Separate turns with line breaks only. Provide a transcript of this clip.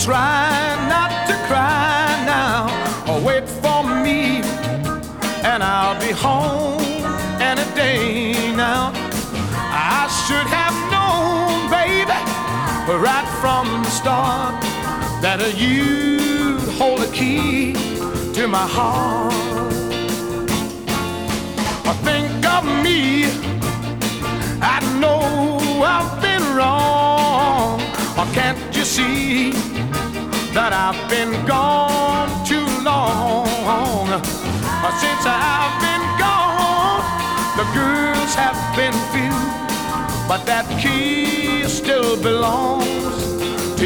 try not to cry now. Oh, wait for me, and I'll be home any day now. I should have known, baby, right from the start, that you'd hold the key to my heart. Think of me, I know I've been wrong. Or can't you see that I've been gone too long? Since I've been gone, the girls have been few, but that key still belongs